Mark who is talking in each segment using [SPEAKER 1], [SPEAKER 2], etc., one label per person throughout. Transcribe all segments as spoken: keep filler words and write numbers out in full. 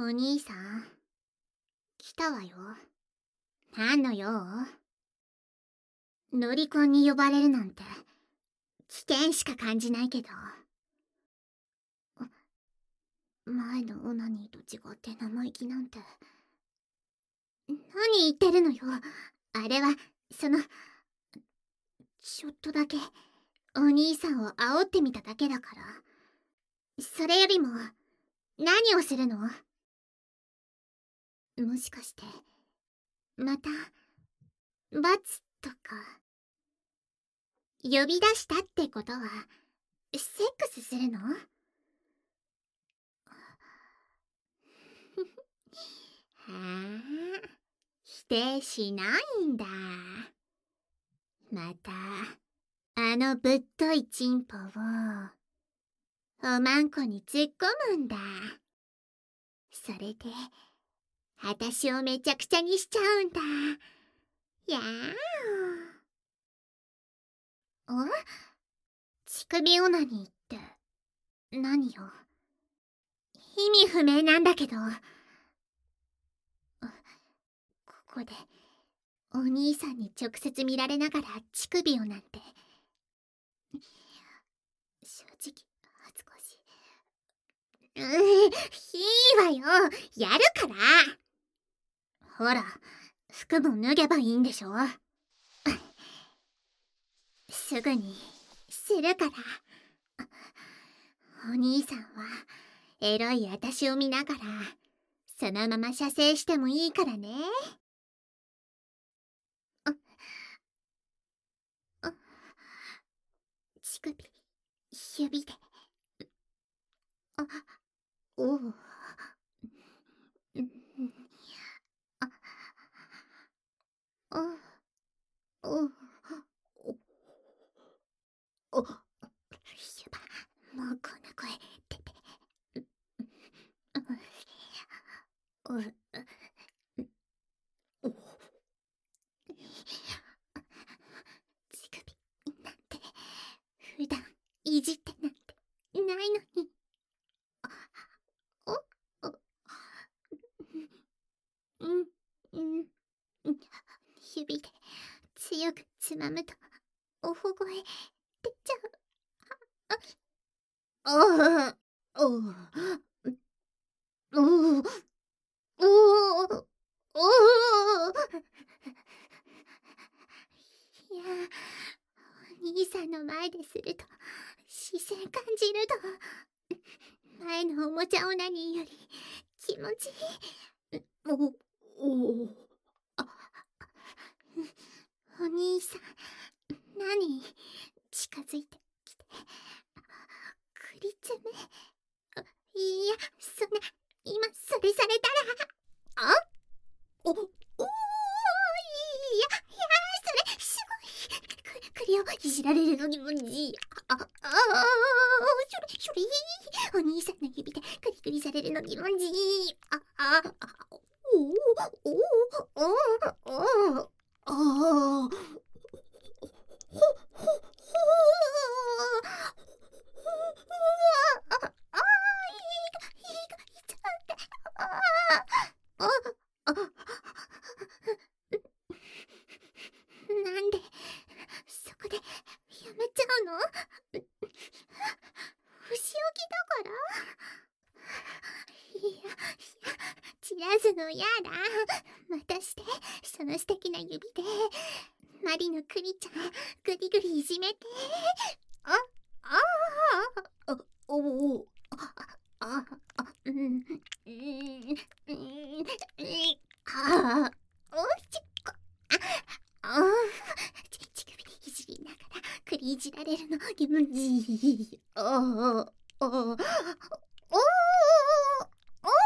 [SPEAKER 1] お兄さん、来たわよ。何の用？ロリコンに呼ばれるなんて、危険しか感じないけど。前のオナニーと違って生意気なんて。何言ってるのよ。あれは、その、ちょっとだけ、お兄さんを煽ってみただけだから。それよりも、何をするの？もしかして、また、罰とか。呼び出したってことは、セックスするの？はあ、否定しないんだ。また、あのぶっといチンポを、おまんこに突っ込むんだ。それで、あたしをめちゃくちゃにしちゃうんだ。やーお。乳首オナニーって、何よ。意味不明なんだけど。ここで、お兄さんに直接見られながら乳首をなんて。正直、恥ずかしい。うー、いいわよ。やるから。ほら、服も脱げばいいんでしょ。すぐに、するから。お兄さんは、エロいあたしを見ながら、そのまま射精してもいいからね。あ、あ、乳首、指で。あ、おう。あ、あ、おう。お、お、ゆば、もうこんな声出て。お、お、お、乳首なんて、普段いじってなんてないのに。お、お、うん、うん、指で強くつまむと、おほ声出ちゃう。あ、あ、おう、おう、おう、おう。いや、お兄さんの前ですると、視線感じると、前のおもちゃオナニーより気持ちいい。お、お、あ、お兄さん、何？近づいてきて、クリツメ。いや、そんな、今それされたら、あ、お、おー、いや、いや、それ、すごい。く、栗をいじられるのにもじ、あ、あ、あ、それ、それ、お兄さんの指でクリクリされるのにもじ、あ、あ、あ、お、お、お、お、お、あ、ほ、ほ、ほ、あ、あ、いい、いい、ちゃって、あ、あ、あ、なんで、そこで、やめちゃうの？不仕置きだから。いや、いや、散らすのやだ。またして、その素敵な指で、マリのクリちゃん、ぐりぐりいじめて。あ、ああ、お、お、あ、あ、あ、うん、うん、うん、あ、おしっこ、あ、あ、ち、乳首いじりながら、くりいじられるの、気持ちいい。ああ、あ、おー、おー、おー、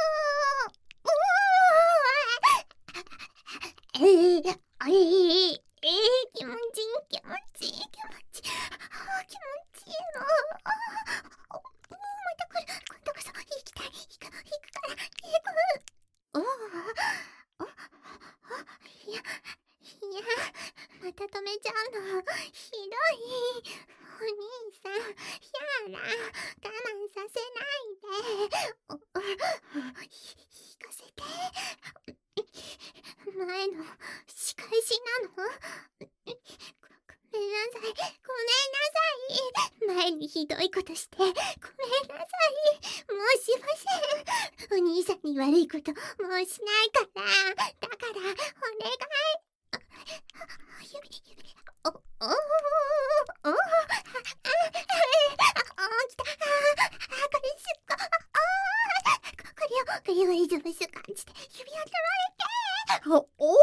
[SPEAKER 1] えー、えー、えー、気持ちいい、気持ちいい、気持ちいい。あー、気持ちいいの。あー、お、おー、また来る。今度こそ、行きたい。行く、行くから、行く。おー、お、お、いや、いや、また止めちゃうの。ひどい。お兄さん、やだ。我慢させないで。お、 ひどいことしてごめんなさい。申しません。お兄さんに悪いこともうしないから。だからお願い。あ、指指おおおおおあああきた。あこれすっごああこれをこれをエゾブス感じて指を取られておお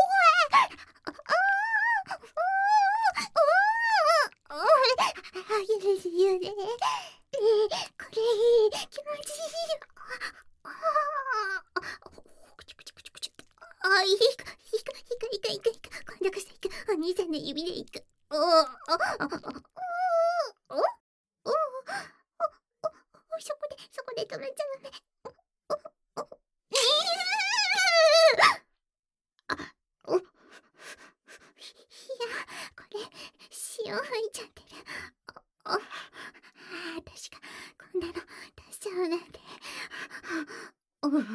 [SPEAKER 1] 許すよね。これいい気持ちいい。ああくちゅくちゅくちゅくちゅ。あいいかいいかいいかいいかいいかいいか今度こそ行く。お兄さんの指で行く。おおおおおおおおそこでそこで止めちゃうね。おおおあおいやこれ潮吹いちゃってる。ああ私がこんなの出しちゃうなんて。おう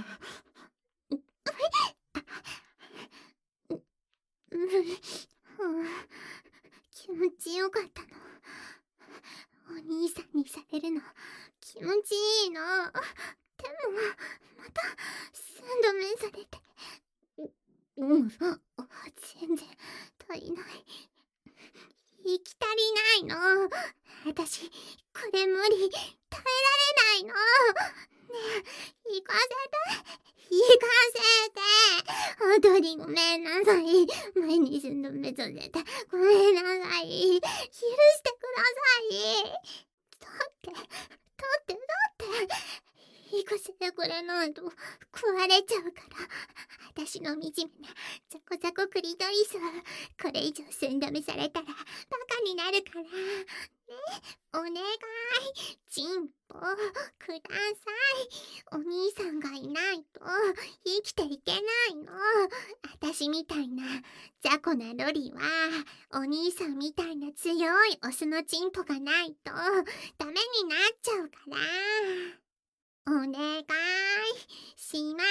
[SPEAKER 1] 気持ちよかったの。お兄さんにされるの気持ちいいの。でもまた三度目されてうん全然足りない。行き足りないの。私これ無理耐えられないの。ねえ行かせて行かせて。踊りごめんなさい。前に寸度目させてごめんなさい。許してください。だってだってだって行かせてくれないと食われちゃうから。私の惨めなザコザコクリトリスこれ以上寸止めされたらバカになるからね。お願いチンポください。お兄さんがいないと生きていけないの。私みたいな雑魚なロリはお兄さんみたいな強いオスのチンポがないとダメになっちゃうからお願いします。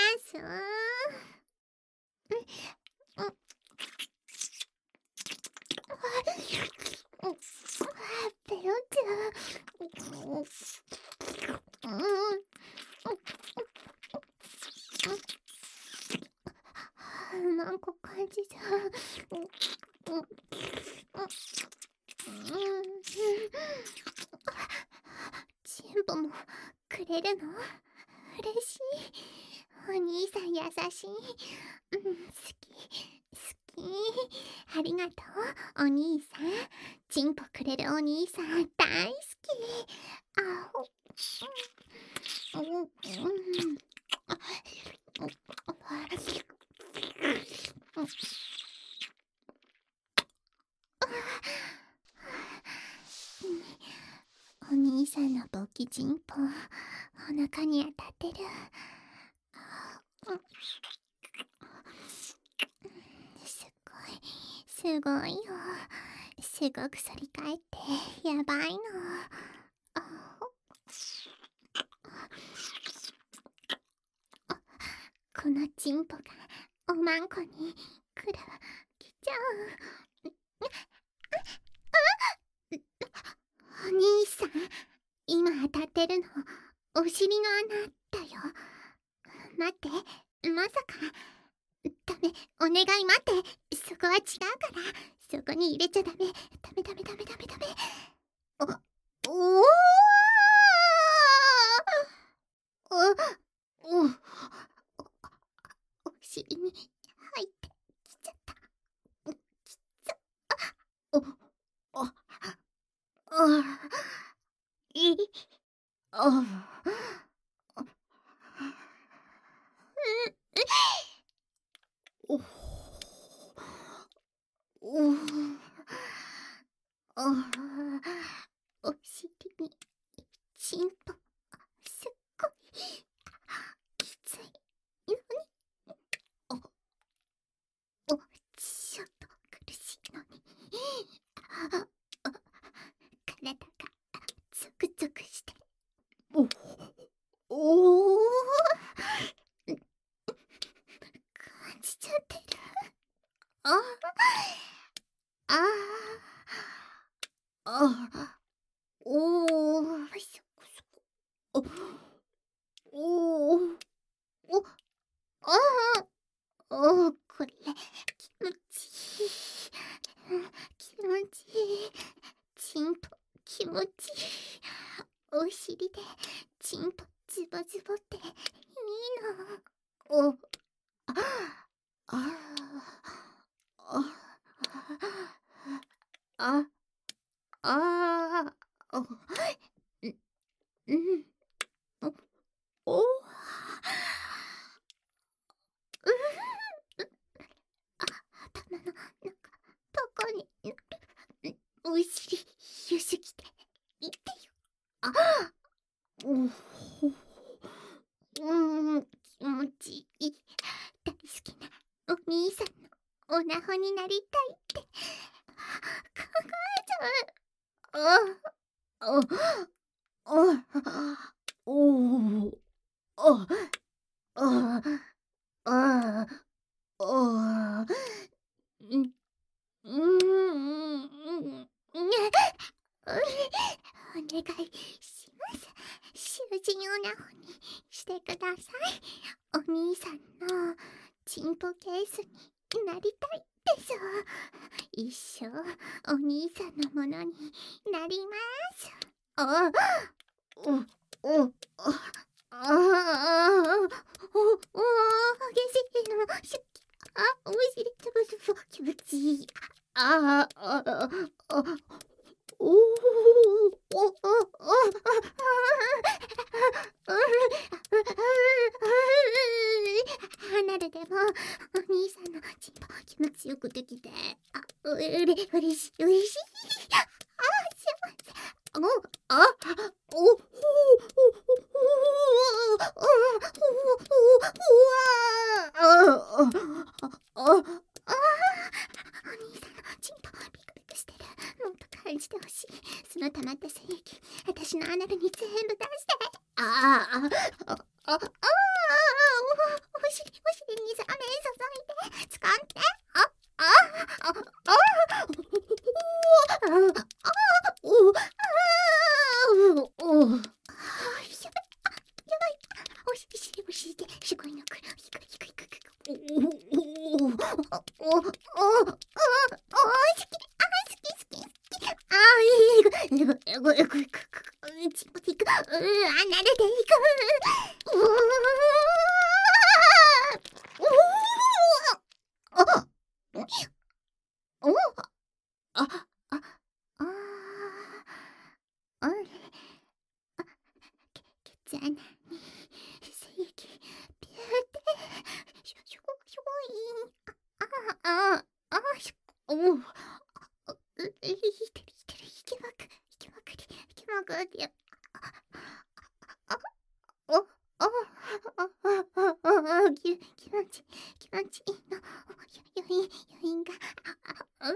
[SPEAKER 1] ペロちゃん。なんか感じちゃう。チンポもくれるの嬉しい。お兄さん優しい。うん、好き好き。ありがとうお兄さん。チンポくれるお兄さん大好き。あほうんうんお兄さんの勃起チンポお腹に当たってる。すごいすごいよ。すごく反り返ってやばいの。このチンポがおまんこにくるきちゃう。お兄さん今当たってるのお尻の穴だよ。待ってまさかダメお願い待ってそこは違うからそこに入れちゃダメダメダメダメダメダメ。おおおおお尻に入ってきちゃった。きちゃおおああいあおおあお尻にチンポすっごいきついのにおおちょっと苦しいのにああ体がゾクゾクしておおお感じちゃってる。ああああおおおお、お、ああ、おお、これ気持ちいい。気持ちいい。チンポ気持ちいい。お尻でチンポズボズボっていいの。お、あ、ああ、あ、あ、あ、お、うん、うん、お、お、うふ、あ、頭の中、どこに、ん、お尻ゆすぎていってよ。あ、おほ、うん、気持ちいい。大好きなお兄さんのおなほになりたいって考えちゃう。あ、あ、あ、おお、あ、あ、あ、あ、うん、うん、うん、お願いします。囚人オナホにしてください。お兄さんのチンポケースになりたいでしょ。一生お兄さんのものになります。あ、お、お、あ、ああ、お、お、激しいの、しゅあ、おいしい、つぶつぶ、気持ちいい。ああ、あ、あ、おお、お、お、お、離れてもお兄さんのチンポ気持ちよくできて、あ、うれ、うれしい、うれしい。あ、幸せ。お、あ、お、ほう、ほう、ほう、あ、お、お、あ、あ、あ、あ、お兄さんのチンポピクピクしてる。もっと感じてほしい。その溜まった精液、私のアナルに全部出して。ああ、あ、あ、あ、あ、お、お尻、お尻にサメ注いで、掴んで。あ、あ、あ、あ、あ、お、あ、お、あ、お、お、あ、やばい、やばい、お尻、お尻で、すごいのくる、ひくひくひくひく。お、お、お、お、お、お、お、好き、あ、好き、好き、好き。ああ、いい、いく、いく、いく、いく、いく、うん、ちもちいく、うー、あ、慣れていく。うー、おお、あ、お、あ、あ、ああ、あれ、あ、け、ケツ穴に精液ピューってしょしょぼしょぼい。ああ、ああ、あ、しょ、おお、あ、う、いてるいてる、引きまく、引きまくり、引きまくり、あ、あ、お、お、あ、あ、あ、あ、あ、き、気持ち、気持ちいいの。余韻、余韻が、あ、あ、うん、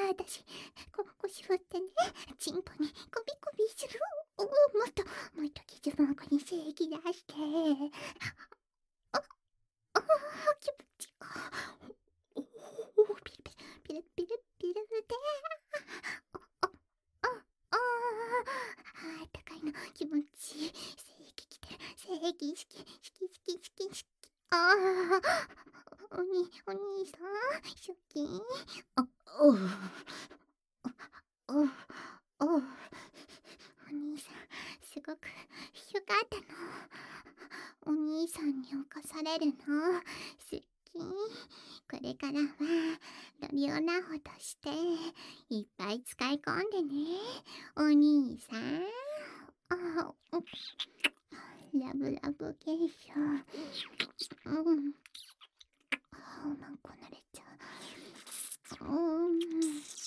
[SPEAKER 1] あたし、こ、腰振ってね、チンポにコビコビする。お、もっと、もっと基準の子に正義出して。あ、あ、気持ちいい。おお、ピルピル、ピルピルピルで。あ、あ、あ、ああ、高いの気持ちいい。正義来てる。正義好き、好き、好き、好き、好き。ああ、おに、お兄さん、好き。あ、おう、おう、おう、お兄さん、すごくよかったの。お兄さんに侵されるの、好き。これからは、ドリオナホとして、いっぱい使い込んでね、お兄さん。あ、ラブラブ現象。うん。あ、まんこ慣れちゃう。うん。